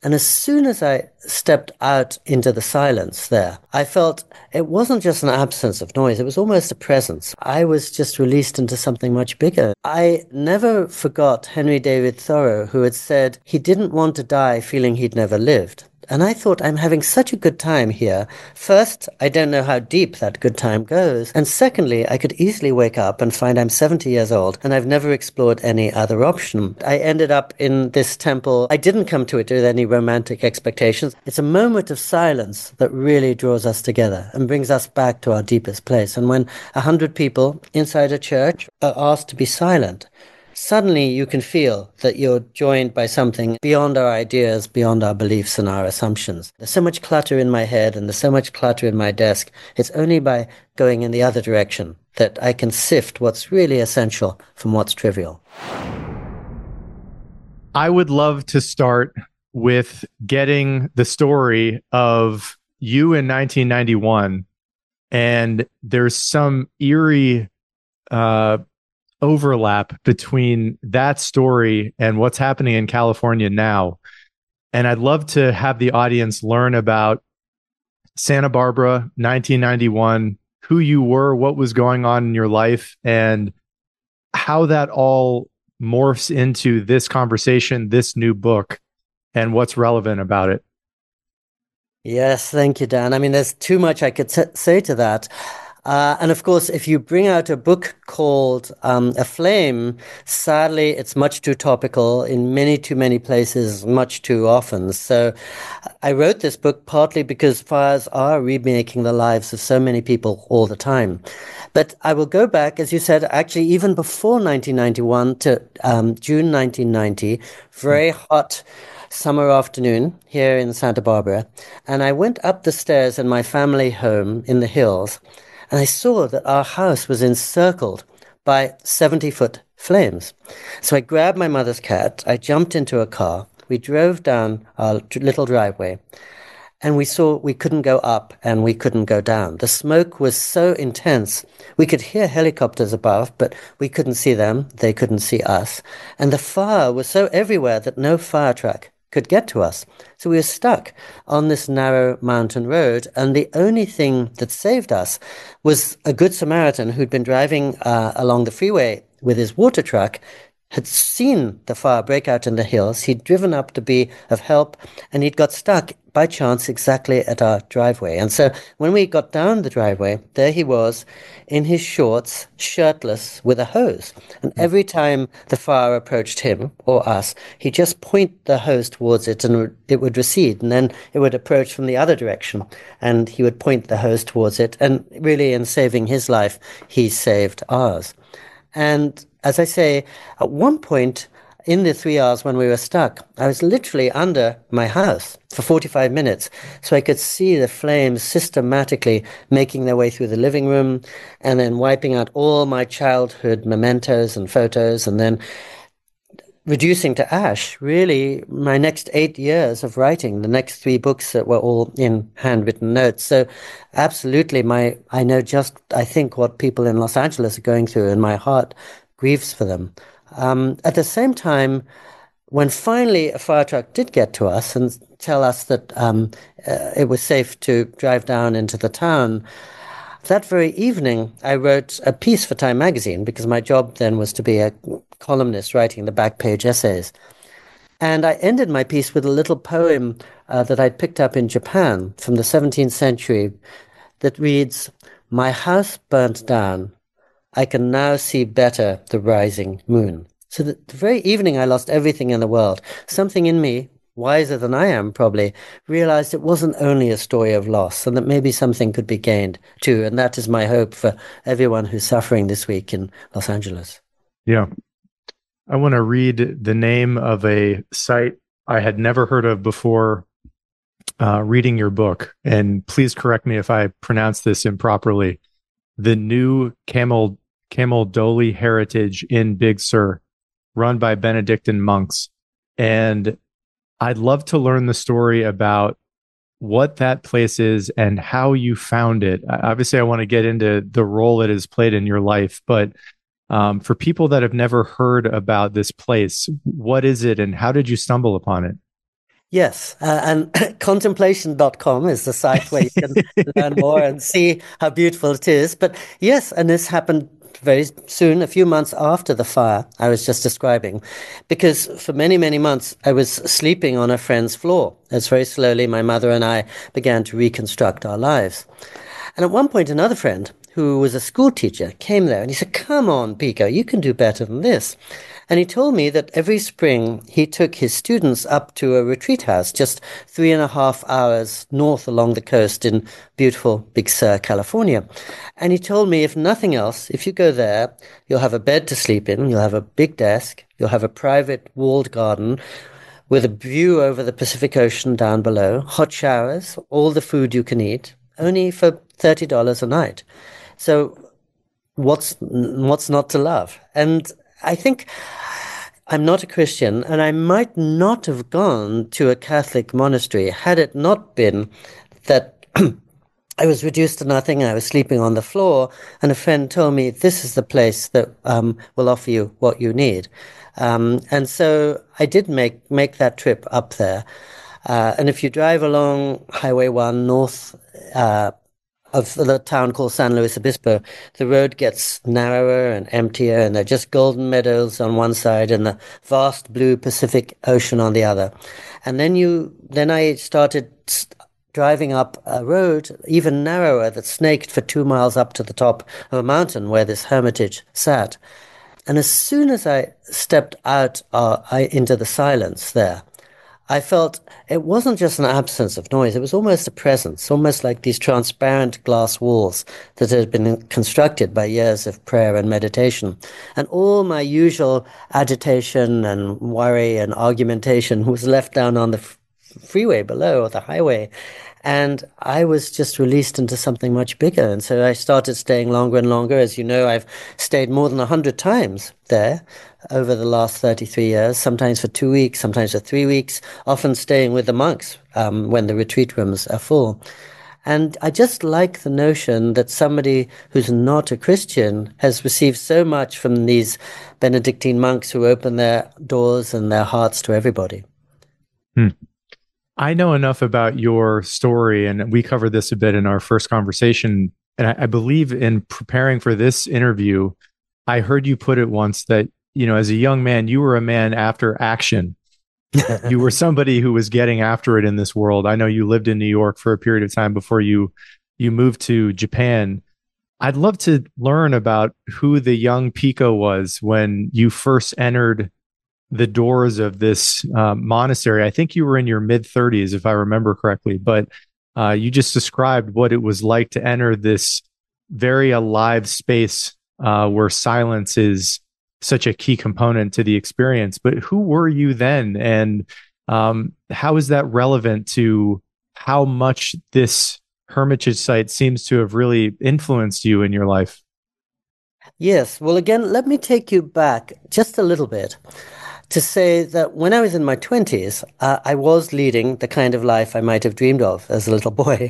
And as soon as I stepped out into the silence there, I felt it wasn't just an absence of noise, it was almost a presence. I was just released into something much bigger. I never forgot Henry David Thoreau, who had said he didn't want to die feeling he'd never lived. And I thought, I'm having such a good time here. First, I don't know how deep that good time goes. And secondly, I could easily wake up and find I'm 70 years old and I've never explored any other option. I ended up in this temple. I didn't come to it with any romantic expectations. It's a moment of silence that really draws us together and brings us back to our deepest place. And when 100 people inside a church are asked to be silent, suddenly you can feel that you're joined by something beyond our ideas, beyond our beliefs and our assumptions. There's so much clutter in my head and there's so much clutter in my desk. It's only by going in the other direction that I can sift what's really essential from what's trivial. I would love to start with getting the story of you in 1991, and there's some eerie overlap between that story and what's happening in California now. And I'd love to have the audience learn about Santa Barbara, 1991, who you were, what was going on in your life, and how that all morphs into this conversation, this new book, and what's relevant about it. Yes, thank you, Dan. I mean, there's too much I could say to that. And of course, if you bring out a book called A Flame, sadly, it's much too topical in many too many places, much too often. So I wrote this book partly because fires are remaking the lives of so many people all the time. But I will go back, as you said, actually even before 1991 to June 1990, very hot summer afternoon here in Santa Barbara. And I went up the stairs in my family home in the hills. And I saw that our house was encircled by 70-foot flames. So I grabbed my mother's cat, I jumped into a car, we drove down our little driveway, and we saw we couldn't go up and we couldn't go down. The smoke was so intense. We could hear helicopters above, but we couldn't see them. They couldn't see us. And the fire was so everywhere that no fire truck could get to us. So we were stuck on this narrow mountain road, and the only thing that saved us was a good Samaritan who'd been driving along the freeway with his water truck, had seen the fire break out in the hills. He'd driven up to be of help, and he'd got stuck by chance exactly at our driveway. And so when we got down the driveway, there he was in his shorts, shirtless, with a hose. And every time the fire approached him or us, he'd just point the hose towards it and it would recede. And then it would approach from the other direction and he would point the hose towards it. And really, in saving his life, he saved ours. And as I say, at one point in the 3 hours when we were stuck, I was literally under my house for 45 minutes. So I could see the flames systematically making their way through the living room and then wiping out all my childhood mementos and photos and then reducing to ash, really, my next 8 years of writing, the next 3 books that were all in handwritten notes. So absolutely, I know just, I think, what people in Los Angeles are going through, and my heart grieves for them. At the same time, when finally a fire truck did get to us and tell us that it was safe to drive down into the town, that very evening, I wrote a piece for Time magazine because my job then was to be a columnist writing the back page essays. And I ended my piece with a little poem that I'd picked up in Japan from the 17th century that reads, "My house burnt down. I can now see better the rising moon." So the very evening I lost everything in the world, something in me, wiser than I am probably, realized it wasn't only a story of loss and that maybe something could be gained too. And that is my hope for everyone who's suffering this week in Los Angeles. Yeah. I want to read the name of a site I had never heard of before reading your book. And please correct me if I pronounce this improperly. The New Camaldoli Heritage in Big Sur, run by Benedictine monks. And I'd love to learn the story about what that place is and how you found it. Obviously, I want to get into the role it has played in your life, but for people that have never heard about this place, what is it and how did you stumble upon it? Yes, and contemplation.com is the site where you can learn more and see how beautiful it is. But yes, and this happened very soon, a few months after the fire I was just describing, because for many, many months I was sleeping on a friend's floor as very slowly my mother and I began to reconstruct our lives. And at one point, another friend who was a school teacher came there and he said, "Come on, Pico, you can do better than this." And he told me that every spring he took his students up to a retreat house just 3.5 hours north along the coast in beautiful Big Sur, California. And he told me, if nothing else, if you go there, you'll have a bed to sleep in, you'll have a big desk, you'll have a private walled garden with a view over the Pacific Ocean down below, hot showers, all the food you can eat, only for $30 a night. So what's not to love? And I think I'm not a Christian, and I might not have gone to a Catholic monastery had it not been that I was reduced to nothing. I was sleeping on the floor, and a friend told me this is the place that will offer you what you need. And so I did make that trip up there. And if you drive along Highway 1 north of the town called San Luis Obispo, the road gets narrower and emptier, and there are just golden meadows on one side and the vast blue Pacific Ocean on the other. And then I started driving up a road even narrower that snaked for 2 miles up to the top of a mountain where this hermitage sat. And as soon as I stepped out into the silence there, I felt it wasn't just an absence of noise, it was almost a presence, almost like these transparent glass walls that had been constructed by years of prayer and meditation. And all my usual agitation and worry and argumentation was left down on the freeway below, or the highway. And I was just released into something much bigger. And so I started staying longer and longer. As you know, I've stayed more than 100 times there over the last 33 years, sometimes for 2 weeks, sometimes for 3 weeks, often staying with the monks when the retreat rooms are full. And I just like the notion that somebody who's not a Christian has received so much from these Benedictine monks who open their doors and their hearts to everybody. Hmm. I know enough about your story, and we covered this a bit in our first conversation. And I believe in preparing for this interview, I heard you put it once that, as a young man, you were a man after action. You were somebody who was getting after it in this world. I know you lived in New York for a period of time before you moved to Japan. I'd love to learn about who the young Pico was when you first entered the doors of this monastery. I think you were in your mid-30s, if I remember correctly, but you just described what it was like to enter this very alive space where silence is such a key component to the experience. But who were you then? And how is that relevant to how much this hermitage site seems to have really influenced you in your life? Yes. Well, again, let me take you back just a little bit to say that when I was in my 20s, I was leading the kind of life I might have dreamed of as a little boy.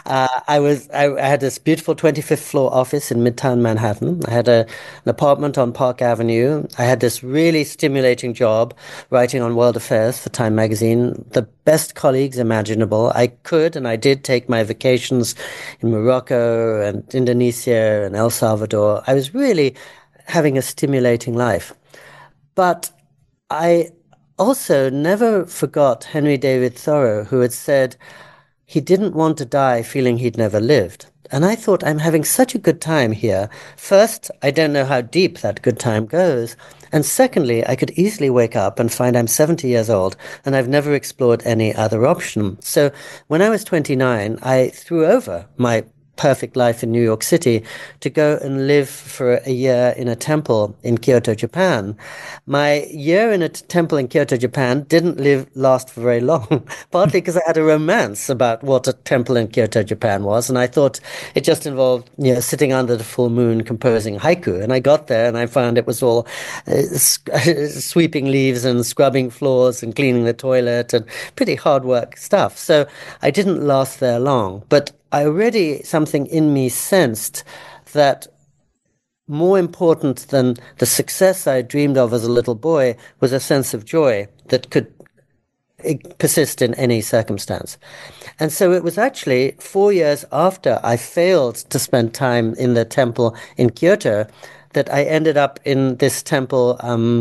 I had this beautiful 25th floor office in Midtown Manhattan. I had an apartment on Park Avenue. I had this really stimulating job writing on world affairs for Time magazine, the best colleagues imaginable. I could and I did take my vacations in Morocco and Indonesia and El Salvador. I was really having a stimulating life. But I also never forgot Henry David Thoreau, who had said he didn't want to die feeling he'd never lived. And I thought, I'm having such a good time here. First, I don't know how deep that good time goes. And secondly, I could easily wake up and find I'm 70 years old and I've never explored any other option. So when I was 29, I threw over my perfect life in New York City to go and live for a year in a temple in Kyoto, Japan. My year in a temple in Kyoto, Japan didn't last for very long, partly because I had a romance about what a temple in Kyoto, Japan was, and I thought it just involved, sitting under the full moon composing haiku. And I got there and I found it was all sweeping leaves and scrubbing floors and cleaning the toilet and pretty hard work stuff. So I didn't last there long, but I already, something in me sensed that more important than the success I dreamed of as a little boy was a sense of joy that could persist in any circumstance. And so it was actually 4 years after I failed to spend time in the temple in Kyoto that I ended up in this temple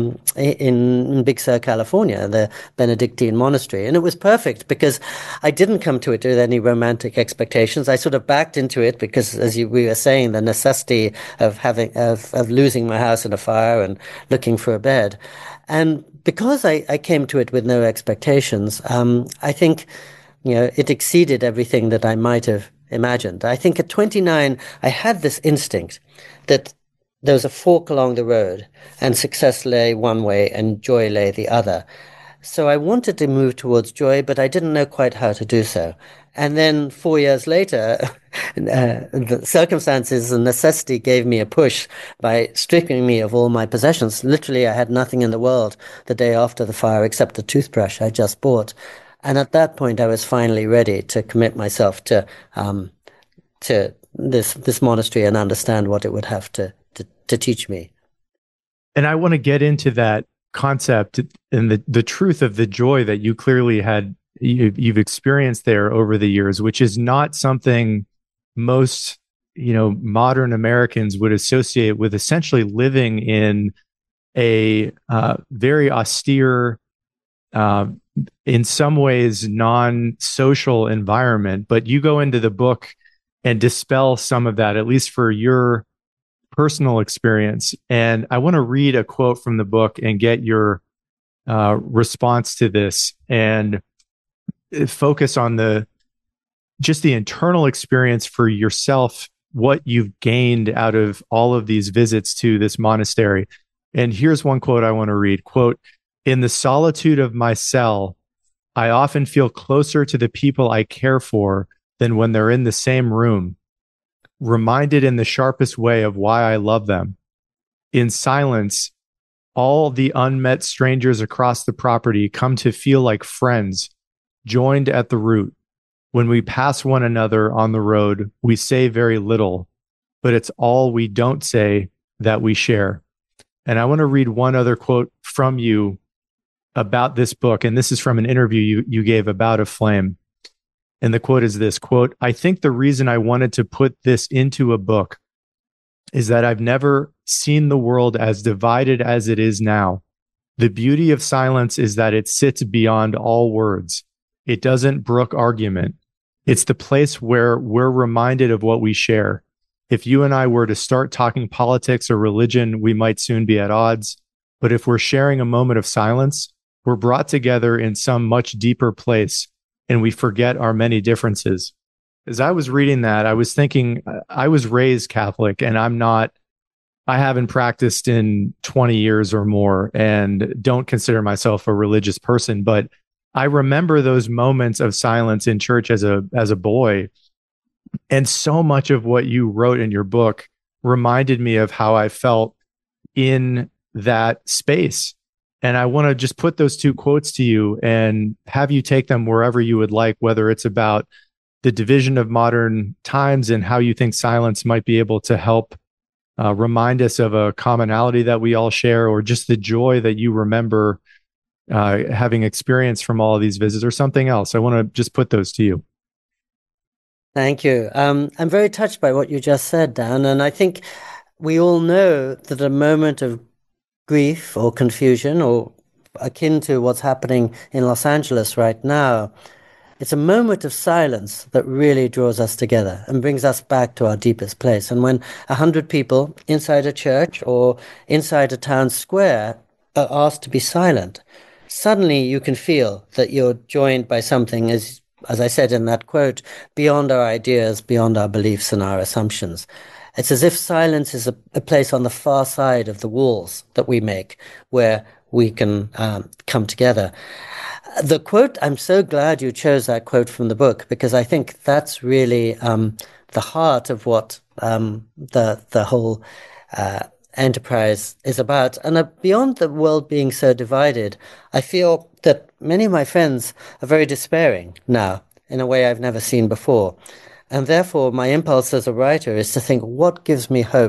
in Big Sur, California, the Benedictine monastery. And it was perfect because I didn't come to it with any romantic expectations. I sort of backed into it because, we were saying, the necessity of of losing my house in a fire and looking for a bed. And because I came to it with no expectations, I think, it exceeded everything that I might have imagined. I think at 29, I had this instinct that there was a fork along the road, and success lay one way and joy lay the other. So I wanted to move towards joy, but I didn't know quite how to do so. And then 4 years later, the circumstances and necessity gave me a push by stripping me of all my possessions. Literally, I had nothing in the world the day after the fire except the toothbrush I just bought. And at that point, I was finally ready to commit myself to this monastery and understand what it would have to teach me. And I want to get into that concept and the truth of the joy that you clearly you've experienced there over the years, which is not something most modern Americans would associate with essentially living in a very austere, in some ways non-social environment. But you go into the book and dispel some of that, at least for your personal experience. And I want to read a quote from the book and get your response to this, and focus on just the internal experience for yourself, what you've gained out of all of these visits to this monastery. And here's one quote I want to read. Quote, "In the solitude of my cell, I often feel closer to the people I care for than when they're in the same room, reminded in the sharpest way of why I love them. In silence, all the unmet strangers across the property come to feel like friends, joined at the root. When we pass one another on the road, we say very little, but it's all we don't say that we share." And I want to read one other quote from you about this book. And this is from an interview you gave about A Flame. And the quote is this, quote, "I think the reason I wanted to put this into a book is that I've never seen the world as divided as it is now. The beauty of silence is that it sits beyond all words. It doesn't brook argument. It's the place where we're reminded of what we share. If you and I were to start talking politics or religion, we might soon be at odds. But if we're sharing a moment of silence, we're brought together in some much deeper place, and we forget our many differences." As I was reading that, I was thinking, I was raised Catholic, and I haven't practiced in 20 years or more, and don't consider myself a religious person. But I remember those moments of silence in church as a boy. And so much of what you wrote in your book reminded me of how I felt in that space. And I want to just put those two quotes to you and have you take them wherever you would like, whether it's about the division of modern times and how you think silence might be able to help remind us of a commonality that we all share, or just the joy that you remember having experienced from all of these visits, or something else. I want to just put those to you. Thank you. I'm very touched by what you just said, Dan. And I think we all know that a moment of grief or confusion, or akin to what's happening in Los Angeles right now, it's a moment of silence that really draws us together and brings us back to our deepest place. And when 100 people inside a church or inside a town square are asked to be silent, suddenly you can feel that you're joined by something, as I said in that quote, beyond our ideas, beyond our beliefs and our assumptions. It's as if silence is a place on the far side of the walls that we make, where we can come together. The quote, I'm so glad you chose that quote from the book, because I think that's really the heart of what the whole enterprise is about. And beyond the world being so divided, I feel that many of my friends are very despairing now in a way I've never seen before. And therefore, my impulse as a writer is to think, what gives me hope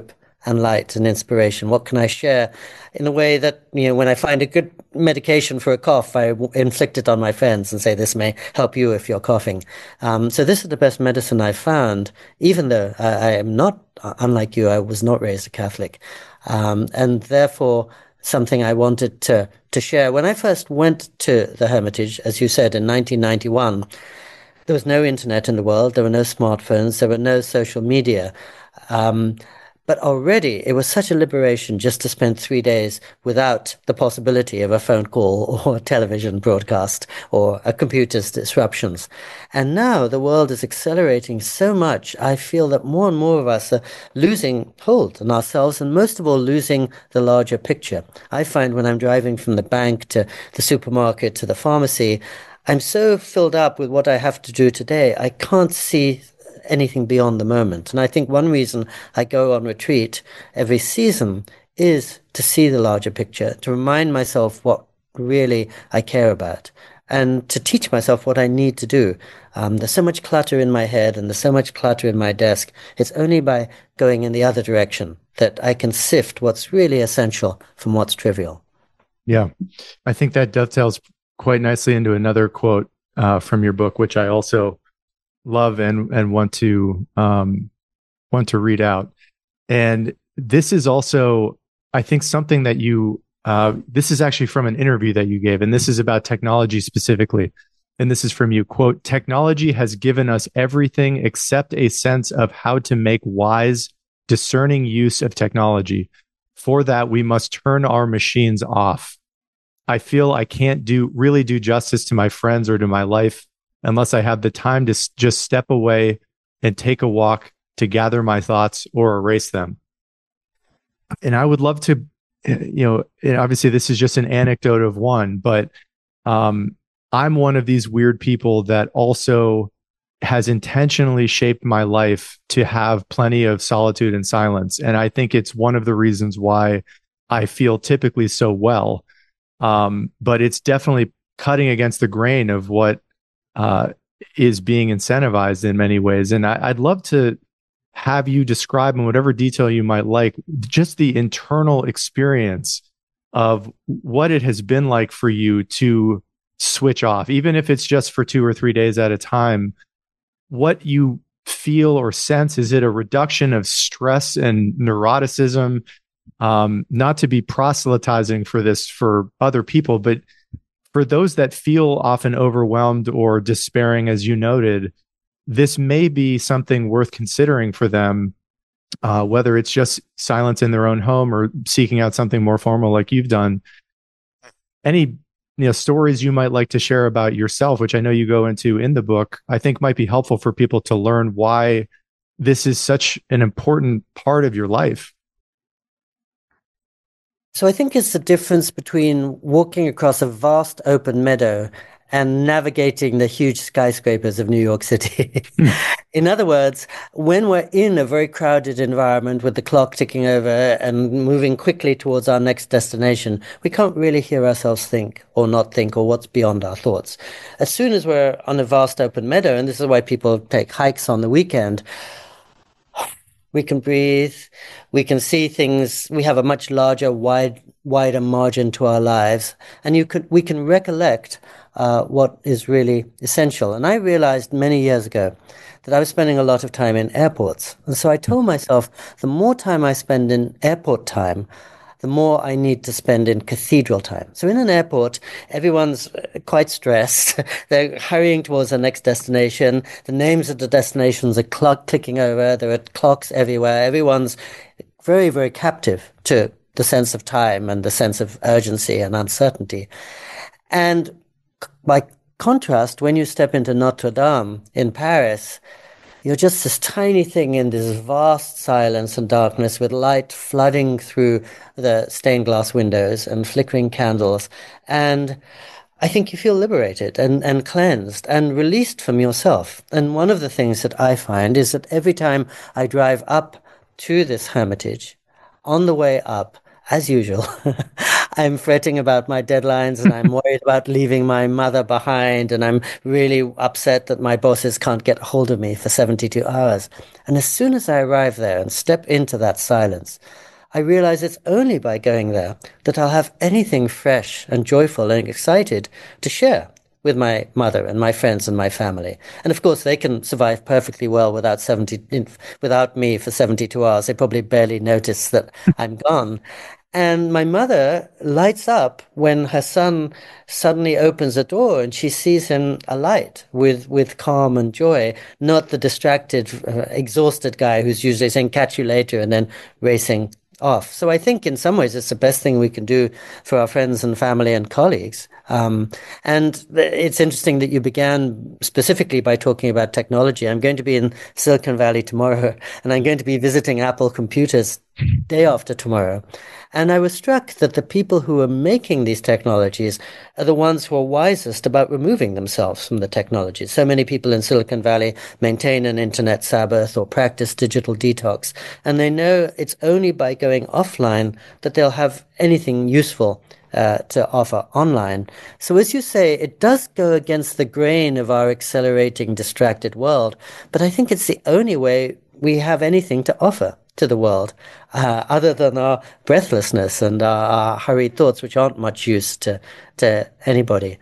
and light and inspiration? What can I share in a way that, when I find a good medication for a cough, I inflict it on my friends and say, this may help you if you're coughing. So this is the best medicine I've found, even though I am not, unlike you, I was not raised a Catholic. And therefore, something I wanted to share. When I first went to the Hermitage, as you said, in 1991, there was no internet in the world. There were no smartphones. There were no social media. Um, but already it was such a liberation just to spend 3 days without the possibility of a phone call or a television broadcast or a computer's disruptions. And now the world is accelerating so much. I feel that more and more of us are losing hold on ourselves and most of all losing the larger picture. I find when I'm driving from the bank to the supermarket to the pharmacy, I'm so filled up with what I have to do today, I can't see anything beyond the moment. And I think one reason I go on retreat every season is to see the larger picture, to remind myself what really I care about, and to teach myself what I need to do. There's so much clutter in my head and there's so much clutter in my desk. It's only by going in the other direction that I can sift what's really essential from what's trivial. Yeah, I think that dovetails quite nicely into another quote from your book, which I also love and want to read out. And this is also, I think, something that you. This is actually from an interview that you gave, and this is about technology specifically. And this is from you. Quote: "Technology has given us everything except a sense of how to make wise, discerning use of technology. For that, we must turn our machines off. I feel I can't really do justice to my friends or to my life unless I have the time to just step away and take a walk to gather my thoughts or erase them." And I would love to, obviously this is just an anecdote of one, but I'm one of these weird people that also has intentionally shaped my life to have plenty of solitude and silence. And I think it's one of the reasons why I feel typically so well. But it's definitely cutting against the grain of what is being incentivized in many ways. And I'd love to have you describe in whatever detail you might like, just the internal experience of what it has been like for you to switch off, even if it's just for 2 or 3 days at a time, what you feel or sense. Is it a reduction of stress and neuroticism? Not to be proselytizing for this for other people, but for those that feel often overwhelmed or despairing, as you noted, this may be something worth considering for them, whether it's just silence in their own home or seeking out something more formal like you've done. Any stories you might like to share about yourself, which I know you go into in the book, I think might be helpful for people to learn why this is such an important part of your life. So I think it's the difference between walking across a vast open meadow and navigating the huge skyscrapers of New York City. In other words, when we're in a very crowded environment with the clock ticking over and moving quickly towards our next destination, we can't really hear ourselves think or not think or what's beyond our thoughts. As soon as we're on a vast open meadow, and this is why people take hikes on the weekend, we can breathe, we can see things, we have a much larger, wider margin to our lives, and we can recollect what is really essential. And I realized many years ago that I was spending a lot of time in airports. And so I told myself, the more time I spend in airport time, the more I need to spend in cathedral time. So in an airport, everyone's quite stressed. They're hurrying towards their next destination. The names of the destinations are clicking over. There are clocks everywhere. Everyone's very, very captive to the sense of time and the sense of urgency and uncertainty. And by contrast, when you step into Notre Dame in Paris, you're just this tiny thing in this vast silence and darkness with light flooding through the stained glass windows and flickering candles. And I think you feel liberated and cleansed and released from yourself. And one of the things that I find is that every time I drive up to this hermitage, on the way up, as usual, I'm fretting about my deadlines and I'm worried about leaving my mother behind. And I'm really upset that my bosses can't get hold of me for 72 hours. And as soon as I arrive there and step into that silence, I realize it's only by going there that I'll have anything fresh and joyful and excited to share with my mother and my friends and my family. And of course, they can survive perfectly well without me for 72 hours. They probably barely notice that I'm gone. And my mother lights up when her son suddenly opens a door and she sees him alight with calm and joy, not the distracted, exhausted guy who's usually saying, catch you later, and then racing off. So I think in some ways it's the best thing we can do for our friends and family and colleagues. And it's interesting that you began specifically by talking about technology. I'm going to be in Silicon Valley tomorrow, and I'm going to be visiting Apple computers day after tomorrow. And I was struck that the people who are making these technologies are the ones who are wisest about removing themselves from the technology. So many people in Silicon Valley maintain an internet Sabbath or practice digital detox, and they know it's only by going offline that they'll have anything useful to offer online. So, as you say, it does go against the grain of our accelerating, distracted world, but I think it's the only way we have anything to offer to the world, other than our breathlessness and our hurried thoughts, which aren't much use to anybody.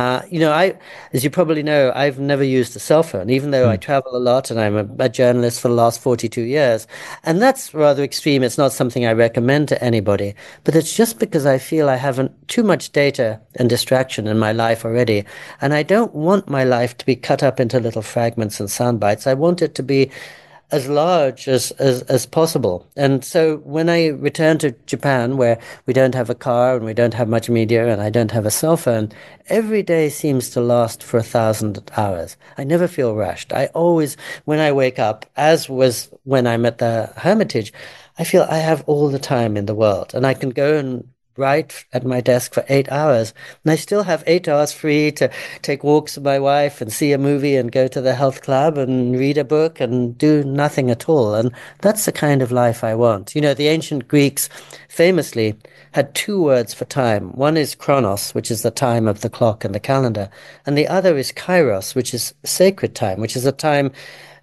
As you probably know, I've never used a cell phone, even though I Mm. travel a lot and I'm a journalist for the last 42 years. And that's rather extreme. It's not something I recommend to anybody, but it's just because I feel I haven't too much data and distraction in my life already. And I don't want my life to be cut up into little fragments and sound bites. I want it to be as large as possible. And so when I return to Japan, where we don't have a car and we don't have much media and I don't have a cell phone, every day seems to last for 1,000 hours. I never feel rushed. I always, when I wake up, as was when I'm at the Hermitage, I feel I have all the time in the world and I can go and write at my desk for 8 hours. And I still have 8 hours free to take walks with my wife and see a movie and go to the health club and read a book and do nothing at all. And that's the kind of life I want. You know, the ancient Greeks famously had two words for time. One is chronos, which is the time of the clock and the calendar. And the other is kairos, which is sacred time, which is a time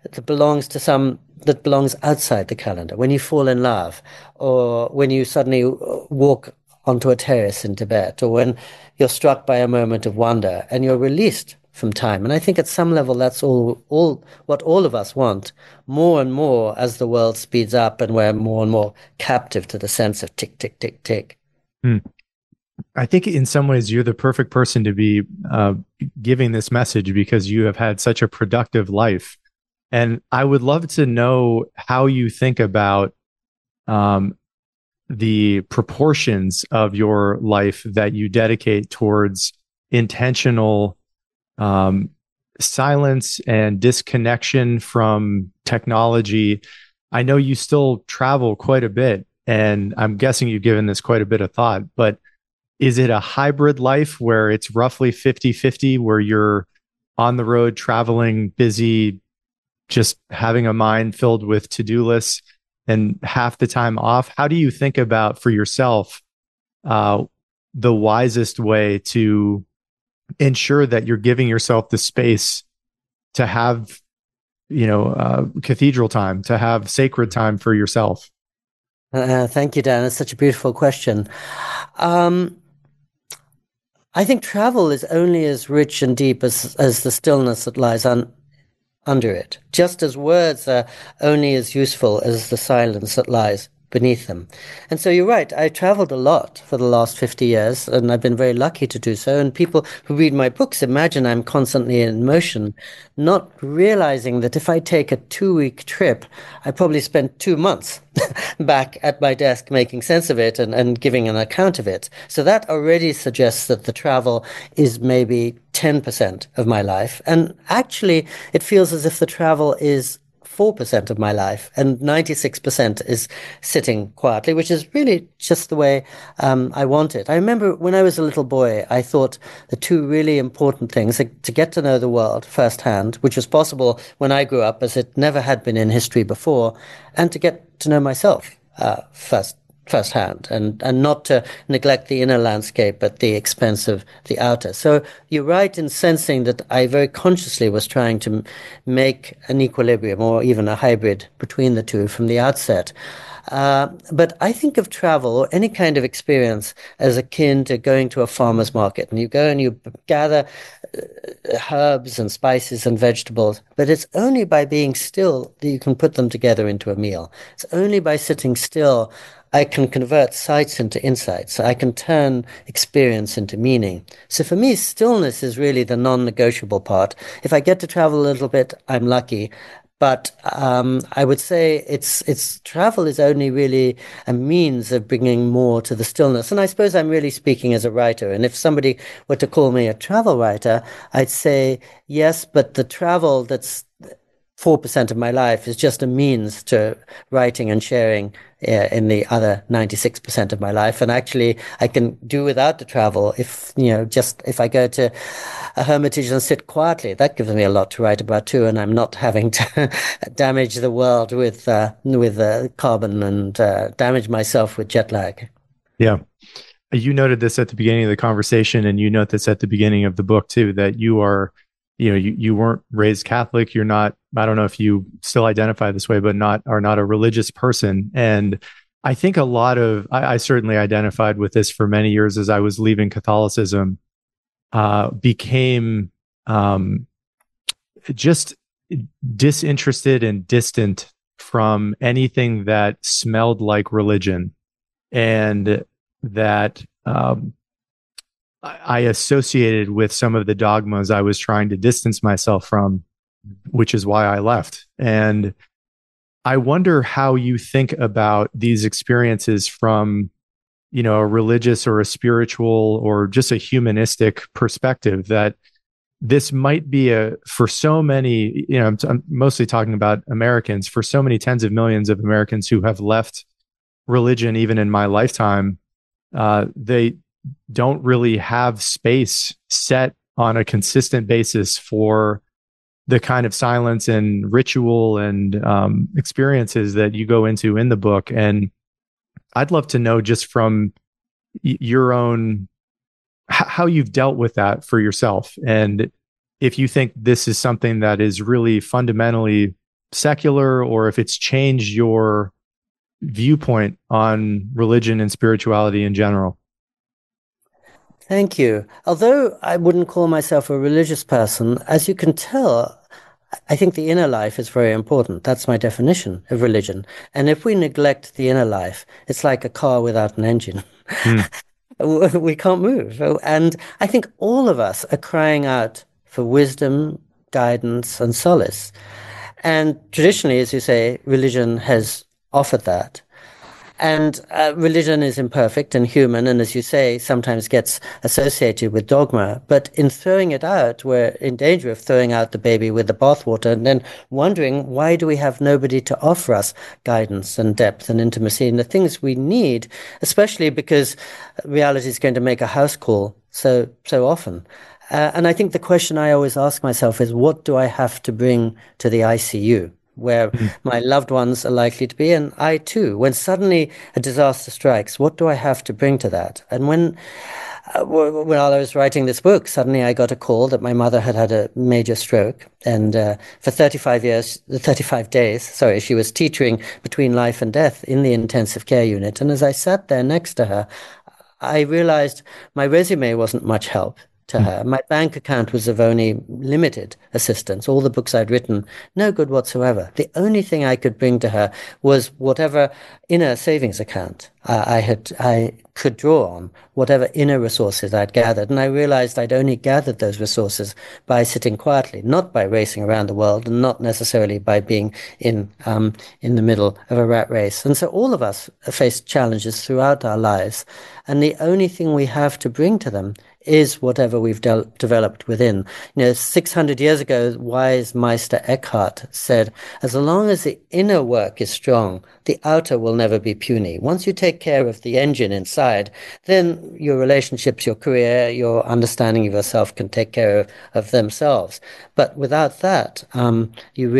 that belongs outside the calendar. When you fall in love, or when you suddenly walk onto a terrace in Tibet, or when you're struck by a moment of wonder and you're released from time. And I think at some level that's all what all of us want, more and more as the world speeds up and we're more and more captive to the sense of tick, tick, tick, tick. Mm. I think in some ways you're the perfect person to be giving this message because you have had such a productive life. And I would love to know how you think about the proportions of your life that you dedicate towards intentional silence and disconnection from technology. I know you still travel quite a bit, and I'm guessing you've given this quite a bit of thought, but is it a hybrid life where it's roughly 50-50, where you're on the road, traveling, busy, just having a mind filled with to-do lists, and half the time off? How do you think about for yourself the wisest way to ensure that you're giving yourself the space to have, cathedral time, to have sacred time for yourself? Thank you, Dan. It's such a beautiful question. I think travel is only as rich and deep as the stillness that lies under it, just as words are only as useful as the silence that lies beneath them. And so you're right, I traveled a lot for the last 50 years, and I've been very lucky to do so. And people who read my books imagine I'm constantly in motion, not realizing that if I take a 2-week trip, I probably spend 2 months back at my desk making sense of it and giving an account of it. So that already suggests that the travel is maybe 10% of my life. And actually, it feels as if the travel is 4% of my life, and 96% is sitting quietly, which is really just the way I want it. I remember when I was a little boy, I thought the two really important things are to get to know the world firsthand, which was possible when I grew up, as it never had been in history before, and to get to know myself firsthand, and not to neglect the inner landscape at the expense of the outer. So you're right in sensing that I very consciously was trying to make an equilibrium or even a hybrid between the two from the outset. But I think of travel or any kind of experience as akin to going to a farmer's market, and you go and you gather herbs and spices and vegetables, but it's only by being still that you can put them together into a meal. It's only by sitting still I can convert sights into insights. I can turn experience into meaning. So for me, stillness is really the non-negotiable part. If I get to travel a little bit, I'm lucky. But I would say it's travel is only really a means of bringing more to the stillness. And I suppose I'm really speaking as a writer. And if somebody were to call me a travel writer, I'd say yes, but the travel that's 4% of my life is just a means to writing and sharing in the other 96% of my life. And actually, I can do without the travel if, just if I go to a hermitage and sit quietly. That gives me a lot to write about too. And I'm not having to damage the world with carbon and damage myself with jet lag. Yeah. You noted this at the beginning of the conversation, and you note this at the beginning of the book too, that you are, you weren't raised Catholic. You're not, I don't know if you still identify this way, but are not a religious person. And I think I certainly identified with this for many years as I was leaving Catholicism, became just disinterested and distant from anything that smelled like religion, and that I associated with some of the dogmas I was trying to distance myself from, which is why I left. And I wonder how you think about these experiences from, a religious or a spiritual or just a humanistic perspective, that this might be for so many, I'm mostly talking about Americans, for so many tens of millions of Americans who have left religion, even in my lifetime, they don't really have space set on a consistent basis for the kind of silence and ritual and experiences that you go into in the book. And I'd love to know, just from your own, how you've dealt with that for yourself, and if you think this is something that is really fundamentally secular, or if it's changed your viewpoint on religion and spirituality in general. Thank you. Although I wouldn't call myself a religious person, as you can tell, I think the inner life is very important. That's my definition of religion. And if we neglect the inner life, it's like a car without an engine. Mm. We can't move. And I think all of us are crying out for wisdom, guidance, and solace. And traditionally, as you say, religion has offered that. And religion is imperfect and human, and as you say, sometimes gets associated with dogma. But in throwing it out, we're in danger of throwing out the baby with the bathwater, and then wondering, why do we have nobody to offer us guidance and depth and intimacy and the things we need, especially because reality is going to make a house call so often. And I think the question I always ask myself is, what do I have to bring to the ICU, where my loved ones are likely to be, and I too? When suddenly a disaster strikes, what do I have to bring to that? And when while I was writing this book, suddenly I got a call that my mother had had a major stroke, and for 35 days, sorry, she was teetering between life and death in the intensive care unit. And as I sat there next to her, I realized my resume wasn't much help to her. My bank account was of only limited assistance. All the books I'd written, no good whatsoever. The only thing I could bring to her was whatever inner savings account I could draw on, whatever inner resources I'd gathered. And I realized I'd only gathered those resources by sitting quietly, not by racing around the world, and not necessarily by being in the middle of a rat race. And so all of us face challenges throughout our lives, and the only thing we have to bring to them is whatever we've developed within. 600 years ago, wise Meister Eckhart said, as long as the inner work is strong, the outer will never be puny. Once you take care of the engine inside, then your relationships, your career, your understanding of yourself can take care of themselves. But without that, you really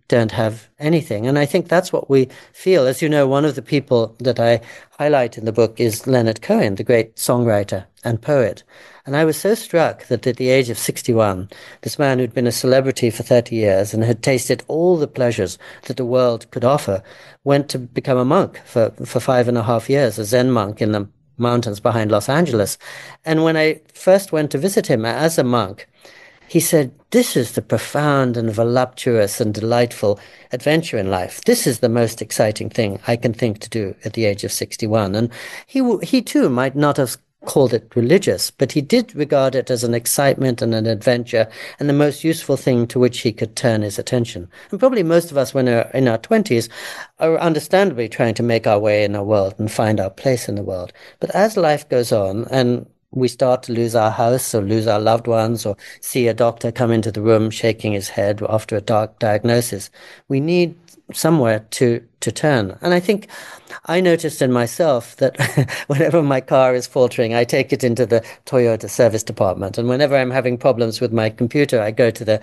don't have anything. And I think that's what we feel. As you know, one of the people that I highlight in the book is Leonard Cohen, the great songwriter and poet. And I was so struck that at the age of 61, this man who'd been a celebrity for 30 years and had tasted all the pleasures that the world could offer, went to become a monk for 5.5 years, a Zen monk in the mountains behind Los Angeles. And when I first went to visit him as a monk, he said, "This is the profound and voluptuous and delightful adventure in life. This is the most exciting thing I can think to do at the age of 61." And he too might not have called it religious, but he did regard it as an excitement and an adventure and the most useful thing to which he could turn his attention. And probably most of us, when we're in our 20s, are understandably trying to make our way in our world and find our place in the world. But as life goes on and we start to lose our house or lose our loved ones or see a doctor come into the room shaking his head after a dark diagnosis, we need somewhere to turn. And I think I noticed in myself that whenever my car is faltering, I take it into the Toyota service department. And whenever I'm having problems with my computer, I go to the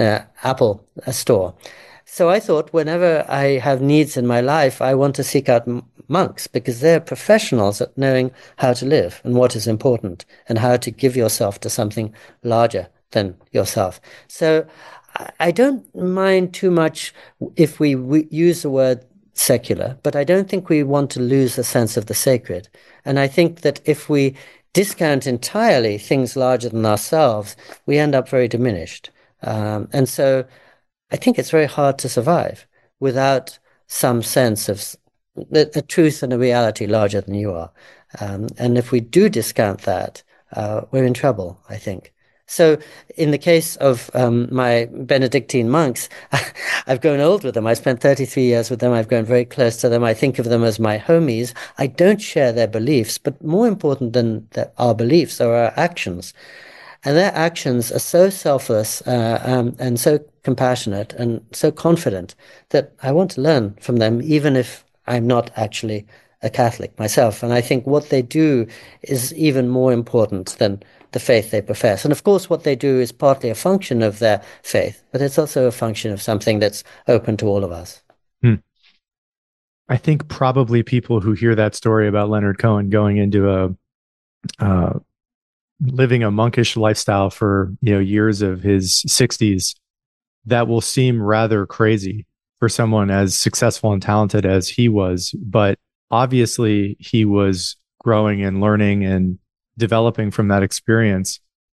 Apple store. So I thought whenever I have needs in my life, I want to seek out monks because they're professionals at knowing how to live and what is important and how to give yourself to something larger than yourself. So I don't mind too much if we use the word secular, but I don't think we want to lose the sense of the sacred. And I think that if we discount entirely things larger than ourselves, we end up very diminished. And so I think it's very hard to survive without some sense of a truth and a reality larger than you are. And if we do discount that, we're in trouble, I think. So in the case of my Benedictine monks, I've grown old with them. I spent 33 years with them. I've grown very close to them. I think of them as my homies. I don't share their beliefs, but more important than our beliefs are our actions. And their actions are so selfless and so compassionate and so confident that I want to learn from them, even if I'm not actually a Catholic myself. And I think what they do is even more important than the faith they profess. And of course, what they do is partly a function of their faith, but it's also a function of something that's open to all of us. I think probably people who hear that story about Leonard Cohen going into living a monkish lifestyle for years of his 60s, that will seem rather crazy for someone as successful and talented as he was. But obviously, he was growing and learning and developing from that experience.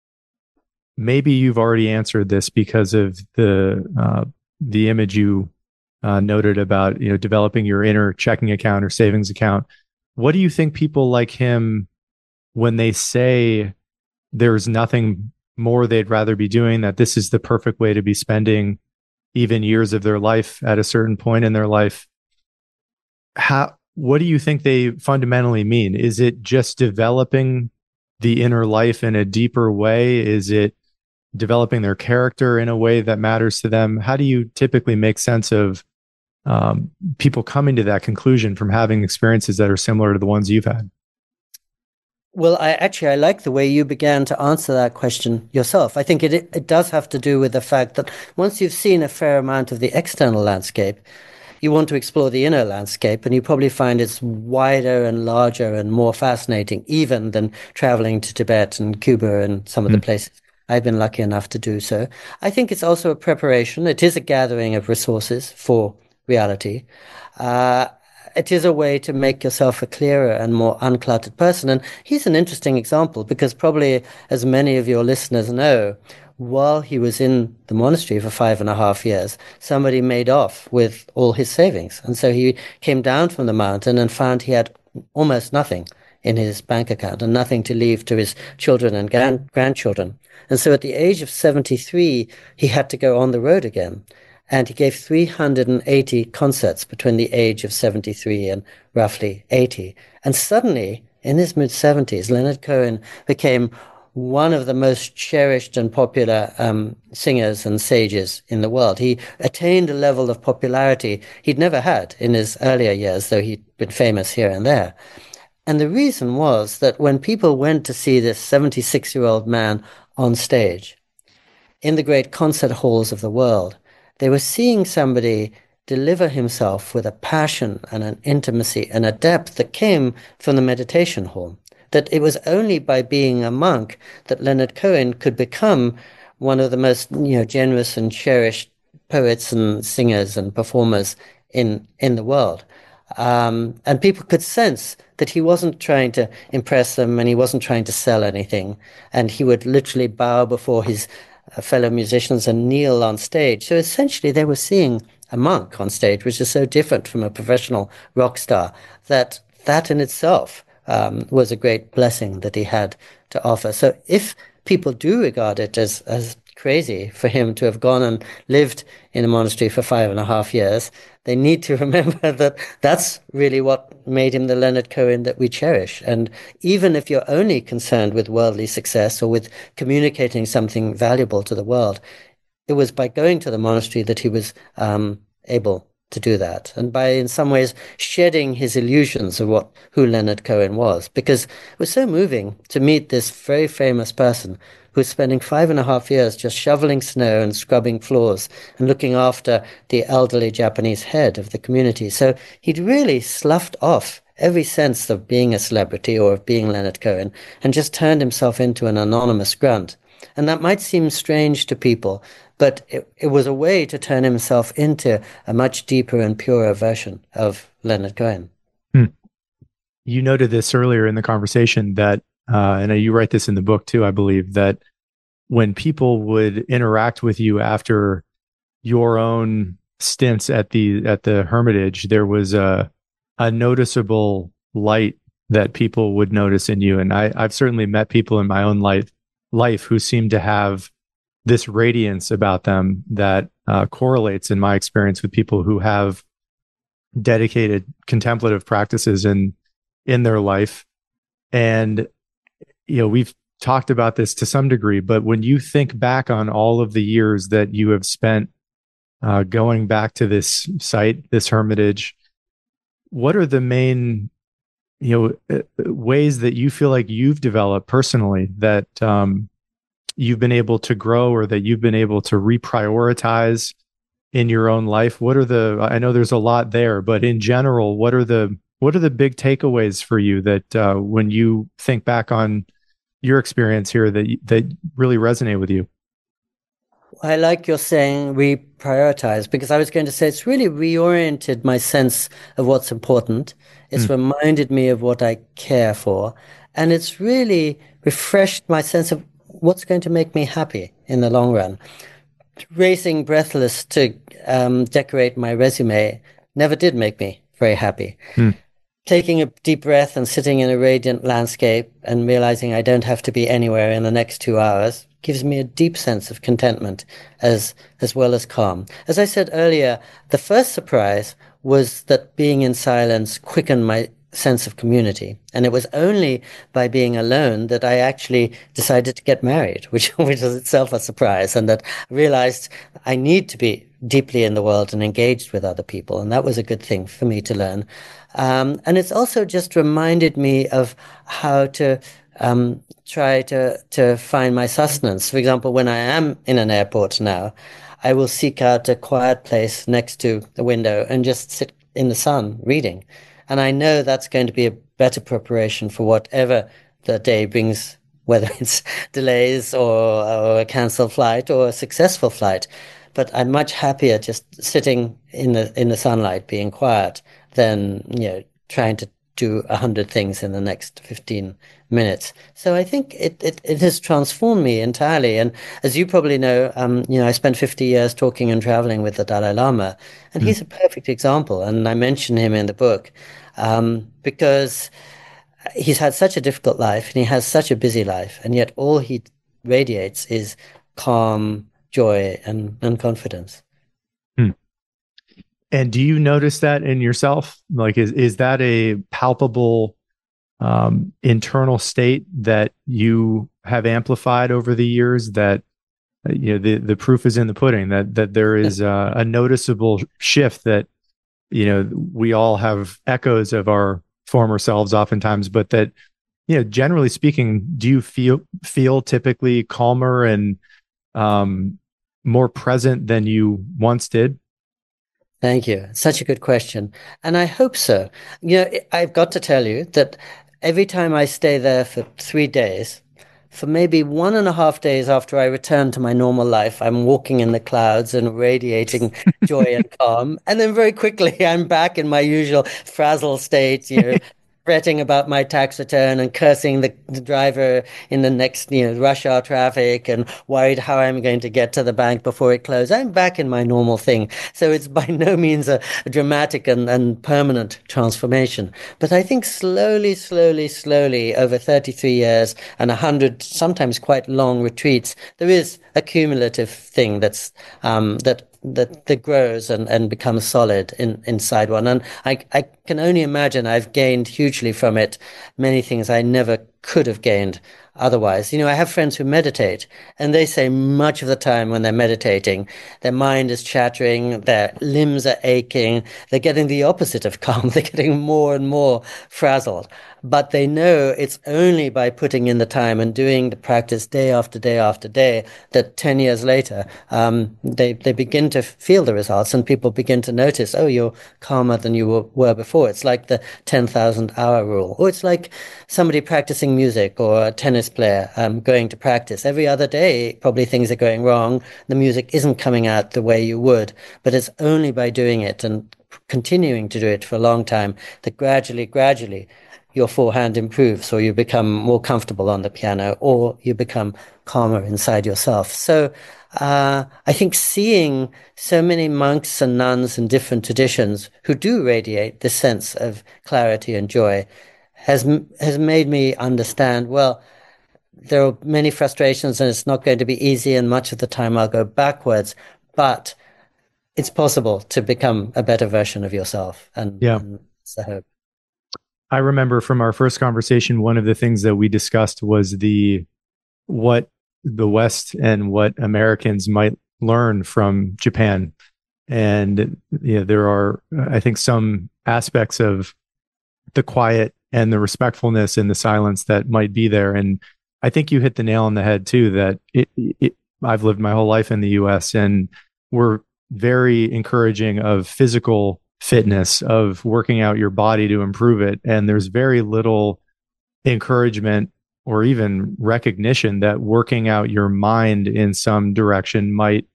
Maybe you've already answered this because of the image you noted about developing your inner checking account or savings account. What do you think people like him, when they say there's nothing more they'd rather be doing, that this is the perfect way to be spending even years of their life at a certain point in their life, what do you think they fundamentally mean? Is it just developing the inner life in a deeper way? Is it developing their character in a way that matters to them? How do you typically make sense of people coming to that conclusion from having experiences that are similar to the ones you've had? Well, I like the way you began to answer that question yourself. I think it does have to do with the fact that once you've seen a fair amount of the external landscape, you want to explore the inner landscape, and you probably find it's wider and larger and more fascinating even than traveling to Tibet and Cuba and some of the places I've been lucky enough to do so. I think it's also a preparation. It is a gathering of resources for reality. It is a way to make yourself a clearer and more uncluttered person. And he's an interesting example because probably, as many of your listeners know, while he was in the monastery for 5.5 years, somebody made off with all his savings. And so he came down from the mountain and found he had almost nothing in his bank account and nothing to leave to his children and grandchildren. And so at the age of 73, he had to go on the road again. And he gave 380 concerts between the age of 73 and roughly 80. And suddenly, in his mid-70s, Leonard Cohen became one of the most cherished and popular singers and sages in the world. He attained a level of popularity he'd never had in his earlier years, though he'd been famous here and there. And the reason was that when people went to see this 76-year-old man on stage in the great concert halls of the world, they were seeing somebody deliver himself with a passion and an intimacy and a depth that came from the meditation hall. That it was only by being a monk that Leonard Cohen could become one of the most, generous and cherished poets and singers and performers in the world. And people could sense that he wasn't trying to impress them and he wasn't trying to sell anything. And he would literally bow before his fellow musicians and kneel on stage. So essentially, they were seeing a monk on stage, which is so different from a professional rock star, that in itself was a great blessing that he had to offer. So if people do regard it as crazy for him to have gone and lived in a monastery for 5.5 years, they need to remember that that's really what made him the Leonard Cohen that we cherish. And even if you're only concerned with worldly success or with communicating something valuable to the world, it was by going to the monastery that he was able to do that, and by in some ways shedding his illusions of who Leonard Cohen was, because it was so moving to meet this very famous person who's spending 5.5 years just shoveling snow and scrubbing floors and looking after the elderly Japanese head of the community. So he'd really sloughed off every sense of being a celebrity or of being Leonard Cohen and just turned himself into an anonymous grunt. And that might seem strange to people, but it was a way to turn himself into a much deeper and purer version of Leonard Cohen. You noted this earlier in the conversation that, and you write this in the book too, I believe, that when people would interact with you after your own stints at the Hermitage, there was a noticeable light that people would notice in you. And I've certainly met people in my own life who seem to have this radiance about them that correlates, in my experience, with people who have dedicated contemplative practices in their life. And we've talked about this to some degree, but when you think back on all of the years that you have spent going back to this site, this Hermitage, what are the main ways that you feel like you've developed personally, that you've been able to grow, or that you've been able to reprioritize in your own life? I know there's a lot there, but in general, what are the big takeaways for you that when you think back on your experience here that really resonate with you? I like your saying reprioritize, because I was going to say it's really reoriented my sense of what's important. It's reminded me of what I care for. And it's really refreshed my sense of what's going to make me happy in the long run. Racing breathless to decorate my resume never did make me very happy. Taking a deep breath and sitting in a radiant landscape and realizing I don't have to be anywhere in the next 2 hours gives me a deep sense of contentment as well as calm. As I said earlier, the first surprise was that being in silence quickened my sense of community. And it was only by being alone that I actually decided to get married, which was itself a surprise, and that I realized I need to be deeply in the world and engaged with other people. And that was a good thing for me to learn. And it's also just reminded me of how to try to find my sustenance. For example, when I am in an airport now, I will seek out a quiet place next to the window and just sit in the sun reading. And I know that's going to be a better preparation for whatever the day brings, whether it's delays or a cancelled flight or a successful flight. But I'm much happier just sitting in the sunlight, being quiet, than trying to do 100 things in the next 15 minutes. So I think it has transformed me entirely. And as you probably know, I spent 50 years talking and traveling with the Dalai Lama, and he's a perfect example. And I mention him in the book because he's had such a difficult life and he has such a busy life, and yet all he radiates is calm, joy, and confidence. And do you notice that in yourself? Like, is that a palpable internal state that you have amplified over the years? That the proof is in the pudding. That there is a noticeable shift. That we all have echoes of our former selves, oftentimes, but that generally speaking, do you feel typically calmer and more present than you once did? Thank you. Such a good question. And I hope so. I've got to tell you that every time I stay there for 3 days, for maybe 1.5 days after I return to my normal life, I'm walking in the clouds and radiating joy and calm. And then very quickly, I'm back in my usual frazzled state, fretting about my tax return and cursing the driver in the next, rush hour traffic and worried how I'm going to get to the bank before it closes. I'm back in my normal thing. So it's by no means a dramatic and permanent transformation. But I think slowly, slowly, slowly, over 33 years and 100, sometimes quite long retreats, there is a cumulative thing that grows and becomes solid inside one. And I can only imagine I've gained hugely from it many things I never could have gained otherwise. I have friends who meditate, and they say much of the time when they're meditating, their mind is chattering, their limbs are aching, they're getting the opposite of calm, they're getting more and more frazzled. But they know it's only by putting in the time and doing the practice day after day after day that 10 years later, they begin to feel the results, and people begin to notice, oh, you're calmer than you were before. It's like the 10,000 hour rule, or it's like somebody practicing music or a tennis player going to practice. Every other day, probably things are going wrong. The music isn't coming out the way you would, but it's only by doing it and continuing to do it for a long time that gradually, your forehand improves, or you become more comfortable on the piano, or you become calmer inside yourself. So I think seeing so many monks and nuns in different traditions who do radiate this sense of clarity and joy has made me understand, well, there are many frustrations and it's not going to be easy, and much of the time I'll go backwards, but it's possible to become a better version of yourself. Yeah. And that's the hope. I remember from our first conversation, one of the things that we discussed was what the West and what Americans might learn from Japan. And there are, I think, some aspects of the quiet and the respectfulness and the silence that might be there. And I think you hit the nail on the head too, that I've lived my whole life in the US, and we're very encouraging of physical fitness, of working out your body to improve it. And there's very little encouragement or even recognition that working out your mind in some direction might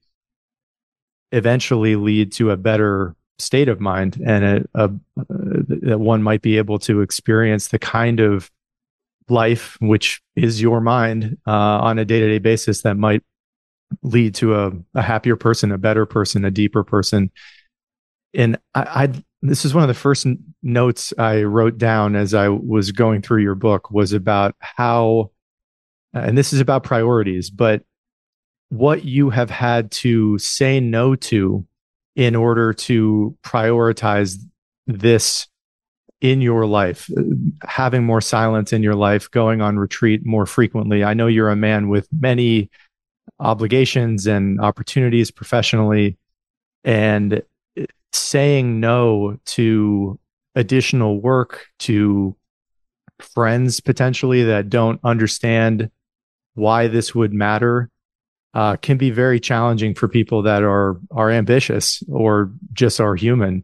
eventually lead to a better state of mind, and that one might be able to experience the kind of life which is your mind on a day-to-day basis that might lead to a happier person, a better person, a deeper person. And this is one of the first notes I wrote down as I was going through your book, was about how, and this is about priorities, but what you have had to say no to in order to prioritize this in your life, having more silence in your life, going on retreat more frequently. I know you're a man with many obligations and opportunities professionally, and saying no to additional work, to friends potentially that don't understand why this would matter, can be very challenging for people that are ambitious or just are human.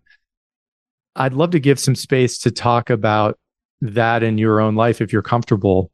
I'd love to give some space to talk about that in your own life if you're comfortable.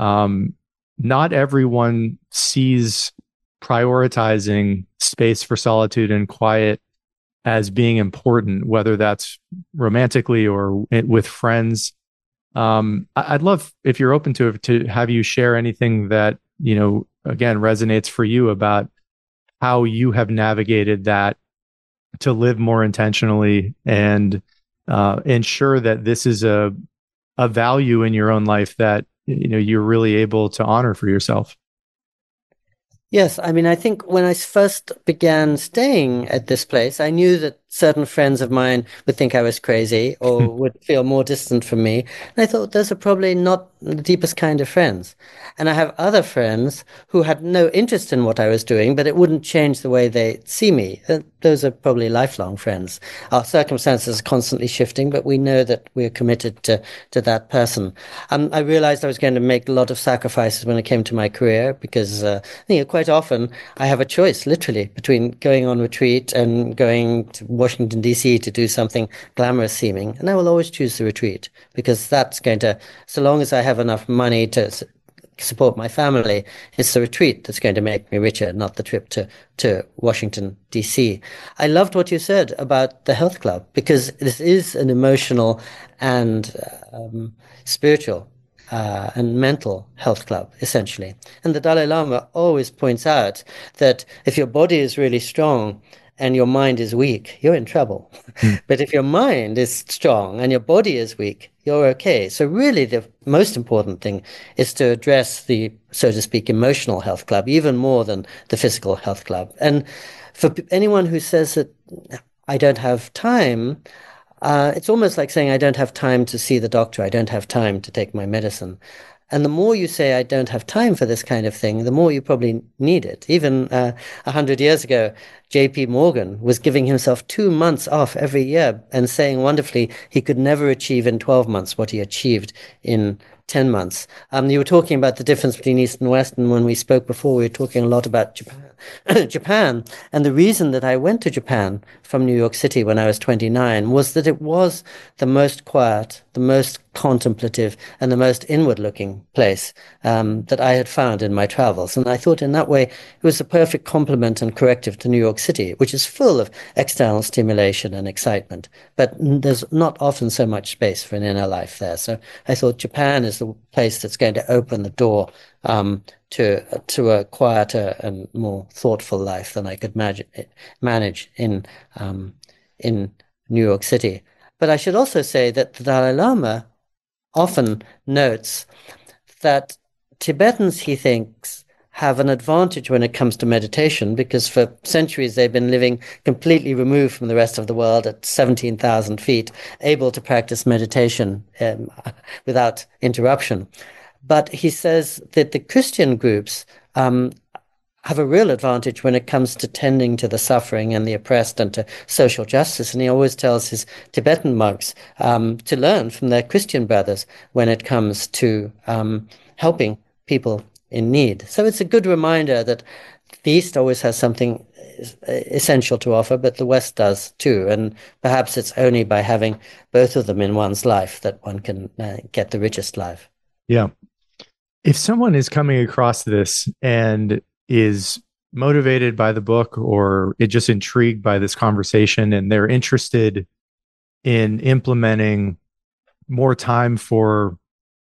Not everyone sees prioritizing space for solitude and quiet as being important, whether that's romantically or with friends. I'd love, if you're open to it, to have you share anything that, again, resonates for you about how you have navigated that to live more intentionally and ensure that this is a value in your own life that you're really able to honor for yourself. Yes, I mean, I think when I first began staying at this place, I knew that certain friends of mine would think I was crazy or would feel more distant from me. And I thought those are probably not the deepest kind of friends. And I have other friends who had no interest in what I was doing, but it wouldn't change the way they see me. Those are probably lifelong friends. Our circumstances are constantly shifting, but we know that we're committed to that person. I realized I was going to make a lot of sacrifices when it came to my career because quite often I have a choice, literally, between going on retreat and going to Washington, D.C. to do something glamorous seeming. And I will always choose the retreat because that's going to, so long as I have enough money to support my family, it's the retreat that's going to make me richer, not the trip to Washington, D.C. I loved what you said about the health club because this is an emotional and spiritual and mental health club, essentially. And the Dalai Lama always points out that if your body is really strong and your mind is weak, you're in trouble. Mm. But if your mind is strong and your body is weak, you're okay. So really the most important thing is to address the, so to speak, emotional health club, even more than the physical health club. And for anyone who says that I don't have time, it's almost like saying, I don't have time to see the doctor. I don't have time to take my medicine. And the more you say, I don't have time for this kind of thing, the more you probably need it. Even 100 years ago, J.P. Morgan was giving himself 2 months off every year and saying wonderfully he could never achieve in 12 months what he achieved in 10 months. You were talking about the difference between East and West, and when we spoke before, we were talking a lot about Japan. Japan. And the reason that I went to Japan from New York City when I was 29 was that it was the most quiet, the most contemplative, and the most inward-looking place that I had found in my travels. And I thought in that way it was a perfect complement and corrective to New York City, which is full of external stimulation and excitement. But there's not often so much space for an inner life there. So I thought Japan is the place that's going to open the door to a quieter and more thoughtful life than I could manage in New York City. But I should also say that the Dalai Lama often notes that Tibetans, he thinks, have an advantage when it comes to meditation because for centuries they've been living completely removed from the rest of the world at 17,000 feet, able to practice meditation without interruption. But he says that the Christian groups have a real advantage when it comes to tending to the suffering and the oppressed and to social justice. And he always tells his Tibetan monks to learn from their Christian brothers when it comes to helping people in need. So it's a good reminder that the East always has something essential to offer, but the West does too. And perhaps it's only by having both of them in one's life that one can get the richest life. Yeah. If someone is coming across this and is motivated by the book or it just intrigued by this conversation and they're interested in implementing more time for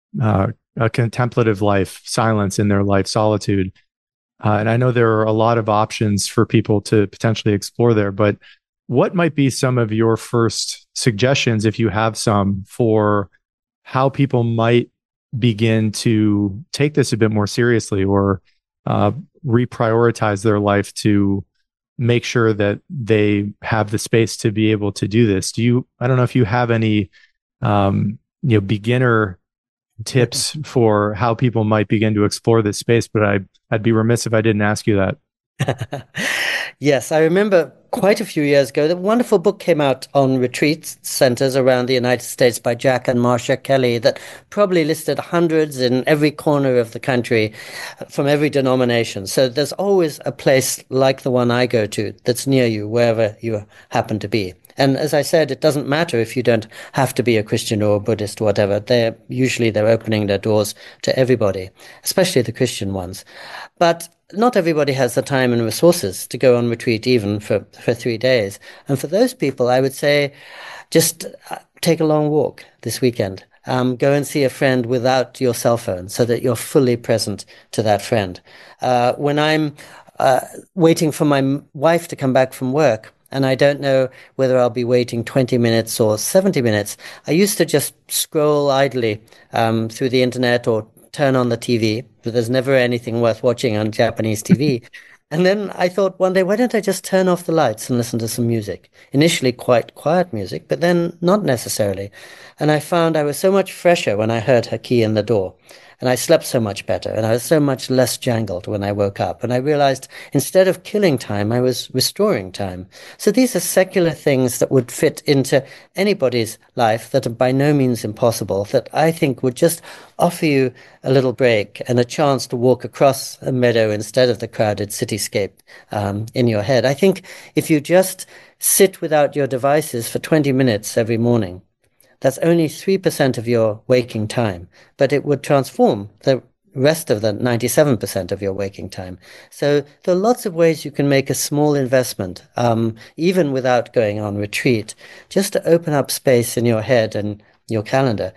a contemplative life, silence in their life, solitude, and I know there are a lot of options for people to potentially explore there, but what might be some of your first suggestions, if you have some, for how people might begin to take this a bit more seriously or reprioritize their life to make sure that they have the space to be able to do this? I don't know if you have any, beginner tips for how people might begin to explore this space, but I'd be remiss if I didn't ask you that. Yes, I remember quite a few years ago, the wonderful book came out on retreat centers around the United States by Jack and Marcia Kelly that probably listed hundreds in every corner of the country from every denomination. So there's always a place like the one I go to that's near you, wherever you happen to be. And as I said, it doesn't matter if you don't have to be a Christian or a Buddhist or whatever. They're opening their doors to everybody, especially the Christian ones. But not everybody has the time and resources to go on retreat even for 3 days. And for those people, I would say just take a long walk this weekend. Go and see a friend without your cell phone so that you're fully present to that friend. When I'm waiting for my wife to come back from work, and I don't know whether I'll be waiting 20 minutes or 70 minutes, I used to just scroll idly through the internet or turn on the TV, but there's never anything worth watching on Japanese TV. And then I thought one day, why don't I just turn off the lights and listen to some music? Initially, quite quiet music, but then not necessarily. And I found I was so much fresher when I heard her key in the door. And I slept so much better, and I was so much less jangled when I woke up. And I realized instead of killing time, I was restoring time. So these are secular things that would fit into anybody's life that are by no means impossible, that I think would just offer you a little break and a chance to walk across a meadow instead of the crowded cityscape in your head. I think if you just sit without your devices for 20 minutes every morning, that's only 3% of your waking time, but it would transform the rest of the 97% of your waking time. So there are lots of ways you can make a small investment, even without going on retreat, just to open up space in your head and your calendar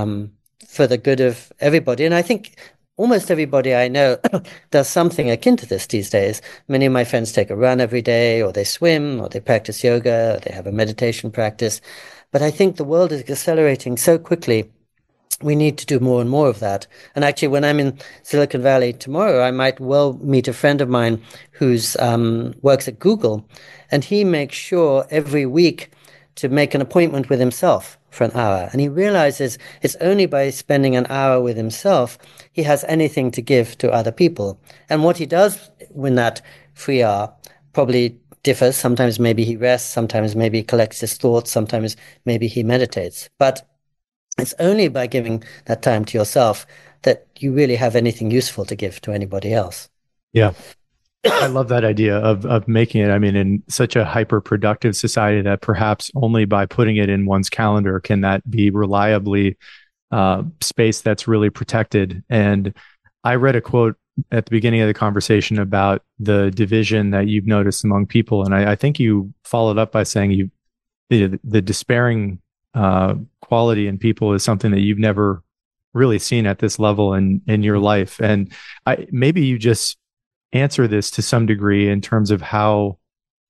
for the good of everybody. And I think almost everybody I know does something akin to this these days. Many of my friends take a run every day, or they swim, or they practice yoga, or they have a meditation practice. But I think the world is accelerating so quickly. We need to do more and more of that. And actually, when I'm in Silicon Valley tomorrow, I might well meet a friend of mine who's works at Google, and he makes sure every week to make an appointment with himself for an hour. And he realizes it's only by spending an hour with himself he has anything to give to other people. And what he does when that free hour probably differs. Sometimes maybe he rests, sometimes maybe he collects his thoughts, sometimes maybe he meditates. But it's only by giving that time to yourself that you really have anything useful to give to anybody else. Yeah. I love that idea of making it. I mean, in such a hyper productive society that perhaps only by putting it in one's calendar can that be reliably space that's really protected. And I read a quote at the beginning of the conversation about the division that you've noticed among people, and I think you followed up by saying the despairing quality in people is something that you've never really seen at this level in your life. And maybe you just answer this to some degree in terms of how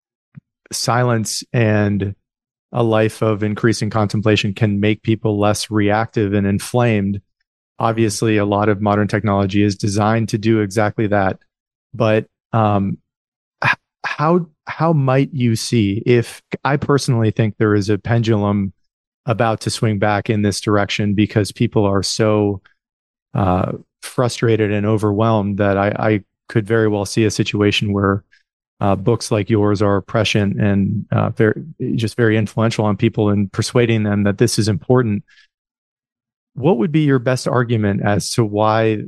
silence and a life of increasing contemplation can make people less reactive and inflamed. Obviously, a lot of modern technology is designed to do exactly that. But how might you see, if I personally think there is a pendulum about to swing back in this direction because people are so frustrated and overwhelmed that I could very well see a situation where books like yours are prescient and very influential on people and persuading them that this is important. What would be your best argument as to why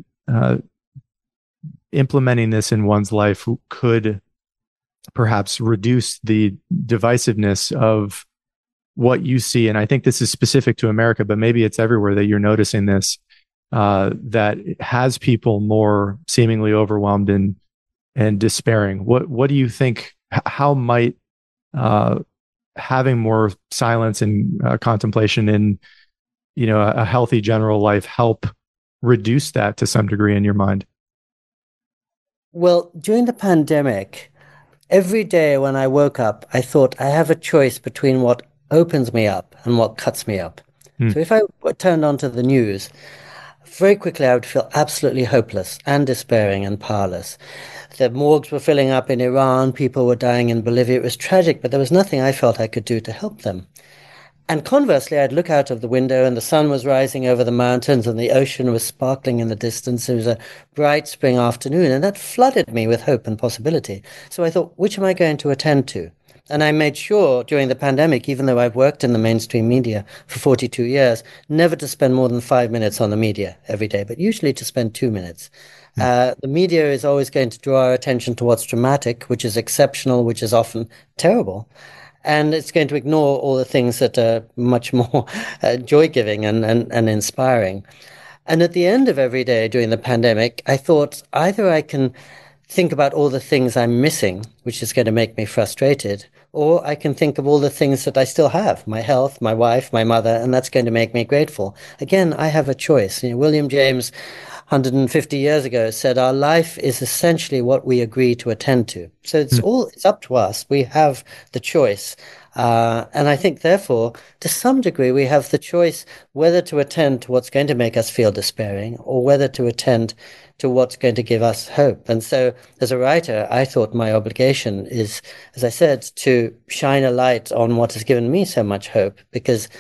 implementing this in one's life could perhaps reduce the divisiveness of what you see? And I think this is specific to America, but maybe it's everywhere that you're noticing this, that has people more seemingly overwhelmed and despairing. What do you think? How might having more silence and contemplation in a healthy general life help reduce that to some degree in your mind? Well, during the pandemic, every day when I woke up, I thought I have a choice between what opens me up and what cuts me up. Hmm. So if I turned on to the news, very quickly I would feel absolutely hopeless and despairing and powerless. The morgues were filling up in Iran, people were dying in Bolivia. It was tragic, but there was nothing I felt I could do to help them. And conversely, I'd look out of the window and the sun was rising over the mountains and the ocean was sparkling in the distance. It was a bright spring afternoon, and that flooded me with hope and possibility. So I thought, which am I going to attend to? And I made sure during the pandemic, even though I've worked in the mainstream media for 42 years, never to spend more than 5 minutes on the media every day, but usually to spend 2 minutes. The media is always going to draw our attention to what's dramatic, which is exceptional, which is often terrible. And it's going to ignore all the things that are much more joy-giving and inspiring. And at the end of every day during the pandemic, I thought either I can think about all the things I'm missing, which is going to make me frustrated, or I can think of all the things that I still have, my health, my wife, my mother, and that's going to make me grateful. Again, I have a choice. William James 150 years ago said our life is essentially what we agree to attend to. So it's up to us. We have the choice. And I think, therefore, to some degree, we have the choice whether to attend to what's going to make us feel despairing or whether to attend to what's going to give us hope. And so, as a writer, I thought my obligation is, as I said, to shine a light on what has given me so much hope, because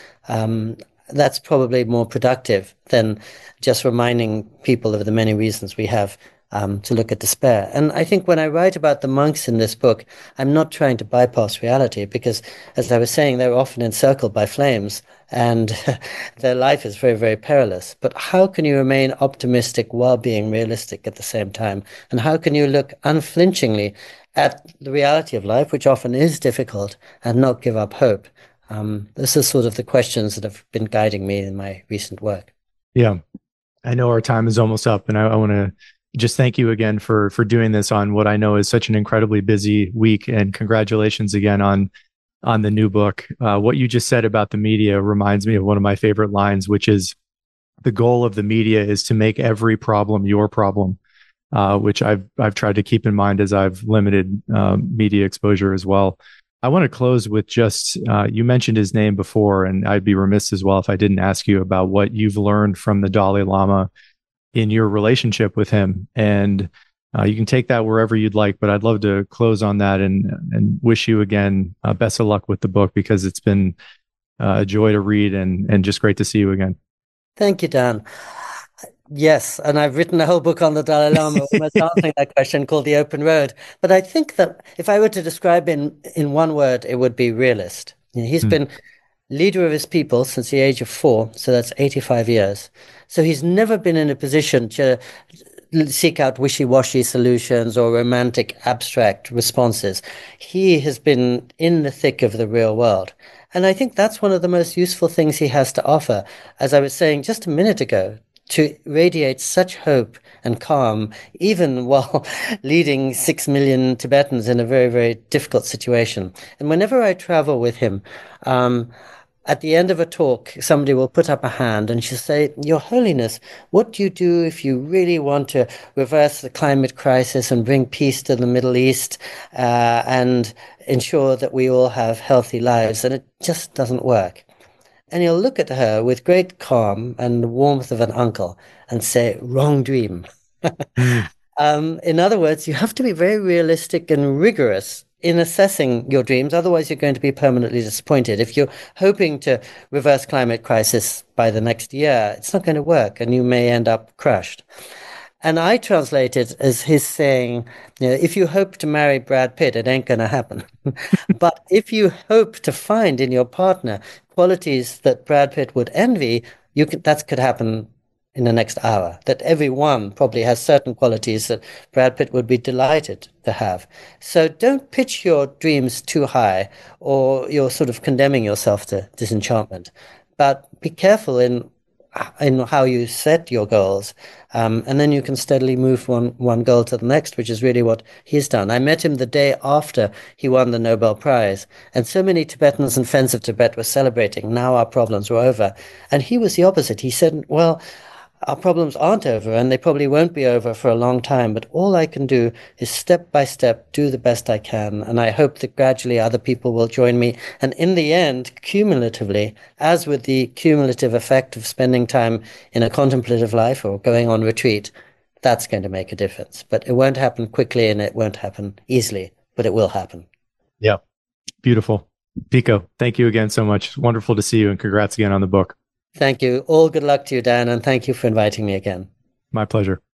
that's probably more productive than just reminding people of the many reasons we have to look at despair. And I think when I write about the monks in this book, I'm not trying to bypass reality because, as I was saying, they're often encircled by flames and their life is very, very perilous. But how can you remain optimistic while being realistic at the same time? And how can you look unflinchingly at the reality of life, which often is difficult, and not give up hope? This is sort of the questions that have been guiding me in my recent work. Yeah, I know our time is almost up, and I want to just thank you again for doing this on what I know is such an incredibly busy week, and congratulations again on the new book. What you just said about the media reminds me of one of my favorite lines, which is the goal of the media is to make every problem your problem, which I've tried to keep in mind as I've limited media exposure as well. I want to close with just you mentioned his name before, and I'd be remiss as well if I didn't ask you about what you've learned from the Dalai Lama in your relationship with him. And you can take that wherever you'd like, but I'd love to close on that and wish you again best of luck with the book, because it's been a joy to read and just great to see you again. Thank you, Dan. Yes, and I've written a whole book on the Dalai Lama, almost answering that question, called The Open Road. But I think that if I were to describe in one word, it would be realist. You know, he's Mm, been leader of his people since the age of 4, so that's 85 years. So he's never been in a position to seek out wishy-washy solutions or romantic abstract responses. He has been in the thick of the real world. And I think that's one of the most useful things he has to offer, as I was saying just a minute ago, to radiate such hope and calm, even while leading 6 million Tibetans in a very, very difficult situation. And whenever I travel with him, at the end of a talk, somebody will put up a hand and she'll say, Your Holiness, what do you do if you really want to reverse the climate crisis and bring peace to the Middle East and ensure that we all have healthy lives? And it just doesn't work. And he'll look at her with great calm and the warmth of an uncle and say, Wrong dream. mm, In other words, you have to be very realistic and rigorous in assessing your dreams. Otherwise, you're going to be permanently disappointed. If you're hoping to reverse climate crisis by the next year, it's not going to work, and you may end up crushed. And I translate it as his saying, you know, if you hope to marry Brad Pitt, it ain't going to happen. But if you hope to find in your partner qualities that Brad Pitt would envy, that could happen in the next hour. That everyone probably has certain qualities that Brad Pitt would be delighted to have. So don't pitch your dreams too high, or you're sort of condemning yourself to disenchantment. But be careful in how you set your goals, and then you can steadily move one goal to the next, which is really what he's done. I met him the day after he won the Nobel Prize, and so many Tibetans and friends of Tibet were celebrating. Now our problems were over, and he was the opposite. He said, "Well, our problems aren't over, and they probably won't be over for a long time. But all I can do is step by step do the best I can, and I hope that gradually other people will join me. And in the end, cumulatively, as with the cumulative effect of spending time in a contemplative life or going on retreat, that's going to make a difference. But it won't happen quickly, and it won't happen easily, but it will happen." yeah, beautiful. Pico, thank you again so much. Wonderful to see you, and congrats again on the book. Thank you. All good luck to you, Dan, and thank you for inviting me again. My pleasure.